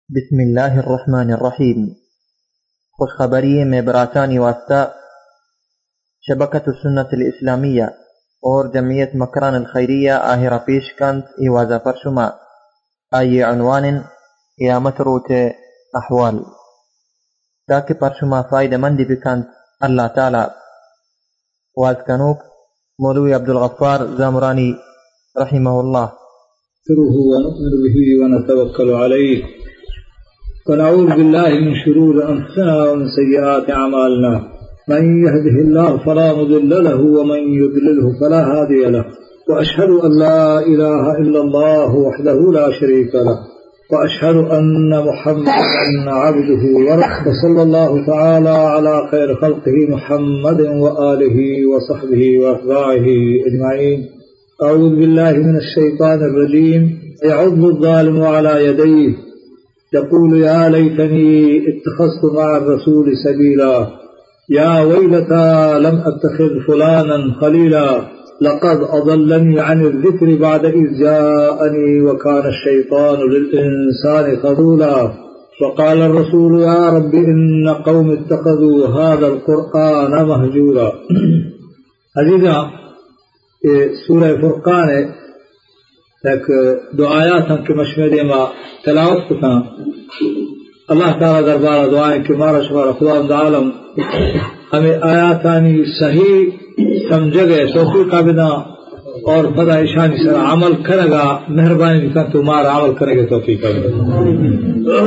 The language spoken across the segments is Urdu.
بسم اللہ الرحمن الرحیم۔ خوشخبری میں براتانی واسطہ شبکت السنت الاسلامیہ اور جمعیت مکران الخیریہ آہرہ پیش کند ایوازہ پر شما آئی عنوان قیامت روچ احوال تاکہ پر شما فائدہ مندی بکند اللہ تعالی واز کنوک مولوی عبدالغفار زامرانی رحمہ اللہ ونؤمن به ونتوکل علیہ ونعوذ بالله من شرور أنفسنا ومن سيئات أعمالنا من يهده الله فلا مضل له ومن يضلله فلا هادي له وأشهد أن لا إله إلا الله وحده لا شريك له وأشهد أن محمدا عبده ورسوله صلى الله تعالى على خير خلقه محمد وآله وصحبه وأتباعه أجمعين. أعوذ بالله من الشيطان الرجيم. يعض الظالم على يديه يقول يا ليتني اتخذت مع الرسول سبيلا يا ويلتى لم أتخذ فلانا خليلا لقد أضلني عن الذكر بعد إذ جاءني وكان الشيطان للإنسان خذولا وقال الرسول يا رب إن قوم اتخذوا هذا القرآن مهجورا. عزیزاں سورہ فرقان ہے ایک دو آیات ہم کے مشورے میں تلاوت کتا اللہ تعالیٰ دربارہ دعائیں کہ مارا شمارا خدا عالم ہمیں آیاتانی صحیح سمجھ گئے توفیق بنا اور بدا اشانی سے عمل کرے گا مہربانی بکن تمہارا عمل کرے گا توفیق بنا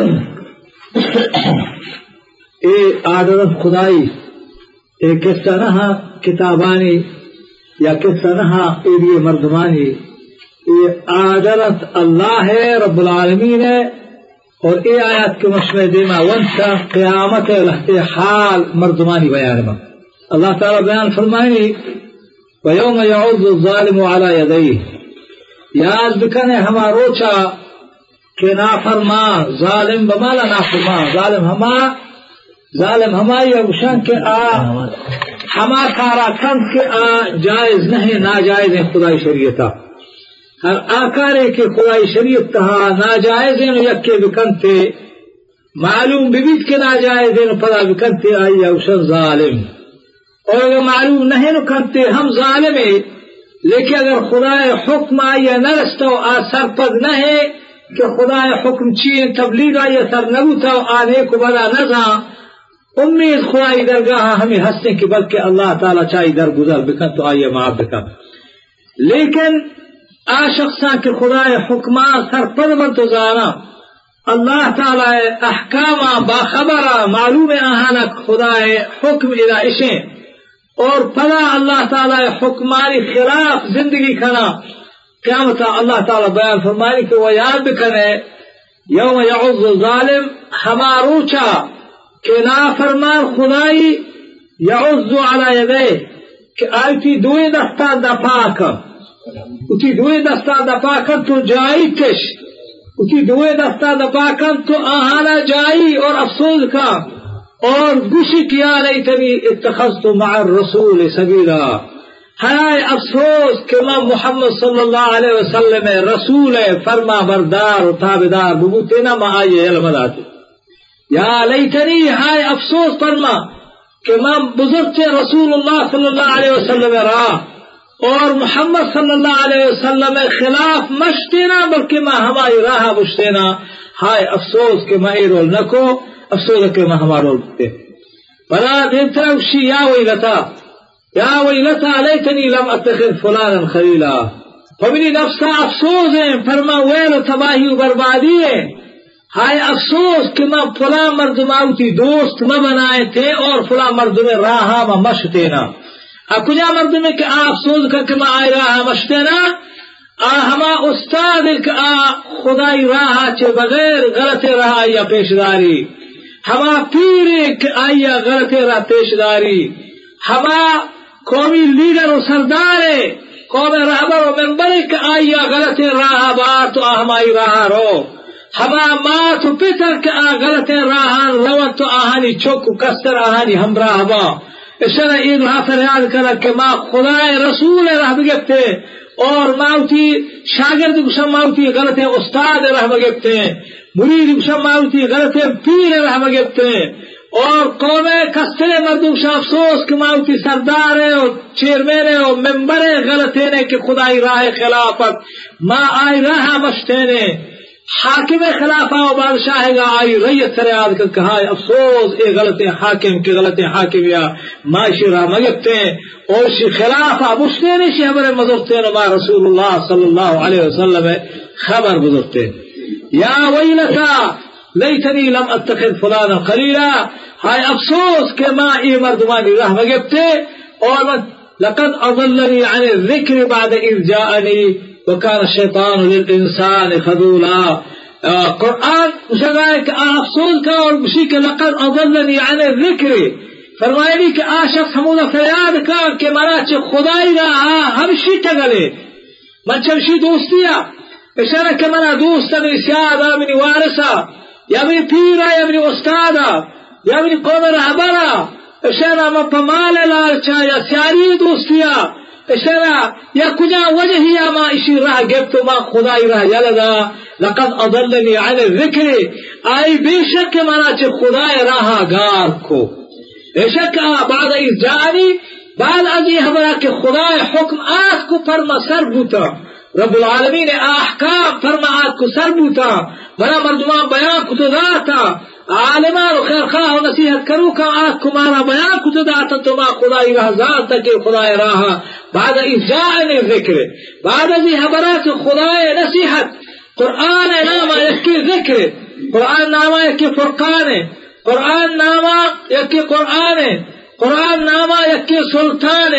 اے عادت خدائی اے کس طرح کتابانی یا کس طرح اے مردمانی یہ عدالت اللہ ہے رب العالمین ہے اور اے آیات کے مشمع دیما ونسا قیامت لحظ حال مردمانی بیان میں اللہ تعالی بیان فرمائنی وَيَوْمَ يَعُضُّ الظَّالِمُ عَلَى يَدَيْهِ یاد بکنے ہما روچا کہ نافرمان ظالم بمالا نافرمان ظالم ہما یا گشان کے ہما کارا کند کے جائز نہیں ناجائز ہے خدای شریعتا ہر آکارے کے خدای شریعت تہا ناجائز ہیں یکے بکنتے معلوم ببیت کے ناجائز ہیں پدا بکنتے آئی اوشن ظالم اور اگر معلوم نہیں نکنتے ہم ظالم ہیں لیکن اگر خدای حکم آئی نرستو آثر پد نہیں کہ خدای حکم چین تبلیغ آئی سر نبوتا آنے کو بدا نزا امید خدای درگاہ ہمیں ہستے کہ بلکہ اللہ تعالی چاہی درگزر بکن تو آئی معاف بکن لیکن آشخصاں کے خدای حکمان سر پد من تو زانا اللہ تعالی احکامہ باخبرہ معلوم آہانک خدای حکم الہشیں اور پدا اللہ تعالی حکمانی خلاف زندگی کھنا قیامتا اللہ تعالی بیان فرمانی کہ وہ یاد بکنے یوم یعض الظالم ہماروچا کہ نافرمان خدای یعض علی یدیہ کہ آیتی دوئی دستا دپاکا اسی دوئے دستا دپا کر تو جائی کش اسی دوئے دستا دپا کر تو آہانا جائی اور افسوس کا اور گوشی کیا لیتنی اتخذت مع الرسول سبیلا ہائے افسوس کہ میں محمد صلی اللہ علیہ وسلم رسول فرما بردار و تابدار ببوتینا ما آئیے علم داتے یا لیتنی ہائے افسوس فرما کہ میں بزرگ رسول اللہ صلی اللہ علیہ وسلم رہا اور محمد صلی اللہ علیہ وسلم خلاف مشتینا بلکہ میں ہماری راہ مشتینا ہائے افسوس کہ میں رول نکو افسوس کہ میں ہمارا رول بکتے بلا دیتا وشی یا ویلتا لیتنی لم اتخذ فلانا خلیلا فمنی نفسا افسوس ہیں فرما ویل و تباہی و بربادی ہے ہائے افسوس کہ میں فلاں مردماؤتی دوست نہ بنائے تھے اور فلاں مردم راہا میں مشتینا کجا مردم کہ افسوس کر کے میں آئی راہ مشتینا ہما استاد خدای راہ چے بغیر غلط راہ یا پیشداری ہما پیر کہ آیا غلط راہ پیشداری ہما قومی لیڈر و سردار قوم رہبر و ممبر کہ آیا غلط راہ بار تو ہماری راہ رو ہما مات و پتر کہ غلط راہ رو تو آہانی چوک کستر آہانی ہمراہ با اشارہ این راہ فریاد کرا کہ ما خدای رسول راہ بگتے اور ماوتی شاگرد گشم ماوتی غلط استاد رحمہ گفتے ہیں، مرید گشم ماوتی غلط پیر رحمہ گفتے ہیں، اور قوم کسترے مردم شاہ افسوس کہ ماوتی سردار ہے اور چیئرمین ہے اور ممبر ہے غلطے نے کہ خدائی راہ خلافت ما آئی راہ مشتے حاکم خلافہ و بادشاہ گا آئی ریت سریاد کا کہا افسوس اے غلط حاکم کے غلط حاکم یا معاشی راہ مگتے ہیں اور شی خلافہ مشتے نے شی ہمارے مذہبتے نما رسول اللہ صلی اللہ علیہ وسلم خبر گزرتے یا ویلتا لیتنی لم اتخذ فلانا خلیلا، ہائے افسوس کہ ما ای مردمانی راہ مگتے اور لقد اضلنی عن الذکر بعد اذ جاءنی وكان الشيطان للإنسان خذولا. قرآن مشغائے کہ افسوس کا اور بشی کہ لقد اضلنی عن الذکر، فرمائے لی کہ شخص حمودہ فریاد کا کہ منا چھ خدائی رہا ہمشی ٹگلے من چمشی دوستیا اشارہ کہ منا دوستا منی سیادہ منی وارثہ یا منی پیرہ یا منی استادہ یا منی قوم رہبرہ اشارہ من پمال لالچا یا سیاری دوستیا اشارہ یا کجا وجہی یا ما اشی راہ گفتو ما خدای راہ یلدا لقد اضلنی عن الذکر، آئی بے شک منا چھ خدای راہ گار کو بے شک بعد از جانی بعد ازی ہمارا کہ خدای حکم آت کو فرما سر بوتا رب العالمین احکام فرما آت کو سر بوتا بنا مردمان بیان کو داتا عالمان و خیر خواہ و نصیحت کرو کا آت کو مارا بیان کو داتا تو ما خدای راہ ذات تک خدای راہ بعد از جانی ذکر بعد ازی ہمارا کہ خدای نصیحت قرآن نامہ یکی ذکر، قرآن نامہ یکی فرقان، قرآن نامہ یکی قرآن، قرآن نامہ یکی سلطان،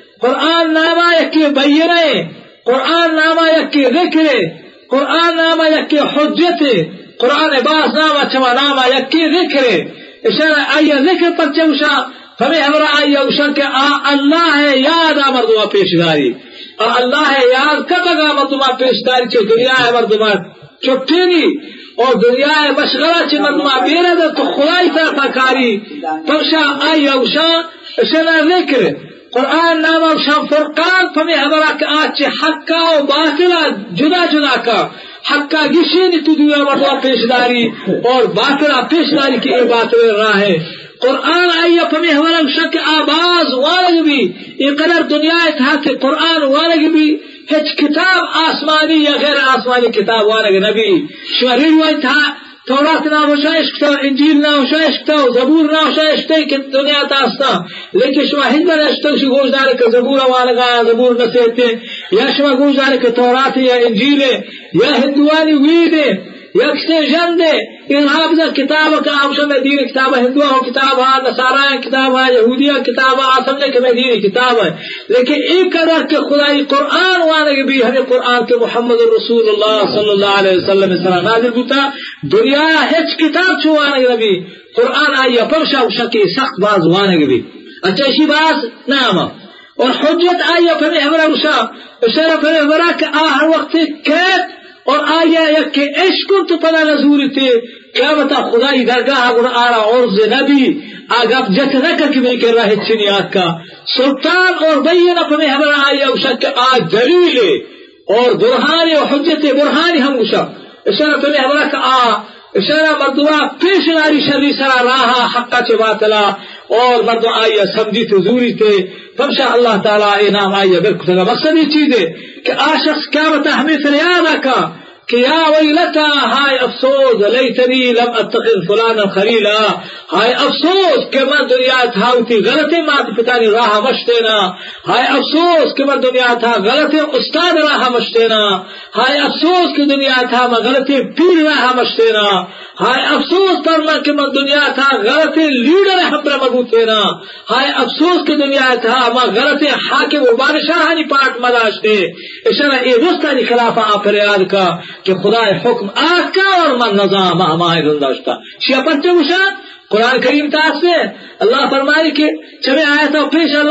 قرآن نامہ یکی بیرے، قرآن نامہ یکی ذکر، قرآن نامہ یکی حجت، قرآن باس نامہ چما نامہ یکی ذکر. اشارہ آئیہ ذکر پر چوشا ہمیں ہمارا آئیہ اشارہ کہ اللہ ہے یاد مردمہ پیشداری، اللہ ہے یاد کب اگا مردمہ پیشداری چو دنیا ہے مردمہ چھٹی نہیں اور دنیا مشغلہ چھ مردمہ بیرہ در تو خدای طرفہ کاری پرشا آئی اوشا اشنا ذکر قرآن نام اوشا فرقان فمی ہمارا کہ آج حقا و باطلہ جدا جدا کا حقا گشینی تو دنیا مردمہ پیشداری اور باطلہ پیشداری کی اے باطل راہ ہے. قرآن آئیہ فمی ہمارا شک آباز والگ بھی یہ قدر دنیا تھا کہ قرآن والگ بھی ہچ کتاب آسمانی یا غیر آسمانی کتاب والگ نبی شوہری ہوئی تھا تورات نہ ہوشائش کتا انجیل نہ ہوشائش کتا زبور نہ ہوشائش کتا کہ دنیا تاستا لیکن شما ہندر اشتر شی گوش دارے کہ زبور والگا زبور نسیتے یا شما گوش دارے کہ تورات یا انجیل یا ہندوانی وید یکسے جن دے ان حافظہ کتاب کا آمشہ میں دین کتاب ہے ہندوہ کتاب ہے نصارہ کتاب ہے یہودیہ کتاب ہے سمجھے کہ میں دین کتاب ہے لیکن ایک قدر کہ خدای قرآن وانے بھی ہمیں قرآن کے محمد رسول اللہ صلی اللہ علیہ وسلم صلی نازل ہوتا دنیا ہچ کتاب چھوانے نبی قرآن آئیہ پرشا شکی سخت باز وانے بھی اچھا اسی باز نام اور حجت آئیہ پھر ہمارا رشا اشارہ پھر ہمارا کہ ہر وقت کیت اور آیا یک کہ عشق تو پدا نزوری تھے کیا بتا خدای درگاہ اگر آرا عرض نبی آگا جت نہ کر کے میں کر رہا ہے چنیات کا سلطان اور بینہ پہ ہمارا آیا اوشا کہ آج دلیل اور برہانی اور حجت برہانی ہم اوشا اشارہ پہ ہمارا کہ اشارہ مردوہ پیش ناری شری سرا راہا حقا چے باطلا اور مردو آئیہ سمجھی تو زوری تھے فمشا اللہ تعالیٰ انام آئیہ برکتا گا مقصد یہ چیز ہے کہ شخص کیا بتا ہمیں فریادہ کا کہ یا ویلتا ہائے افسوس لیتنی لم اتخذ فلانا خلیلا، ہائے افسوس کہ میں دنیا تھا ہوتی غلطی مات پتانی راہ مشتینا، ہائے افسوس کہ میں دنیا تھا غلطی استاد راہ مشتینا، ہائے افسوس کہ دنیا تھا میں غلطی پیر راہ مشتینا، ہائے افسوس پر میں کہ میں دنیا تھا غلطی لیڈر ہمرا مبوتینا، ہائے افسوس کہ دنیا تھا میں غلطی حاکم و بادشاہانی پاٹ مداشتے. اشارہ اے رستانی خلافہ آپ فریاد کا کہ خدا حکم آکا اور من نظام ہمائے زنداشتا شیعہ پرچے مشاہد قرآن کریم تاثر اللہ فرمائے کہ چمیں آیتا پیش اللہ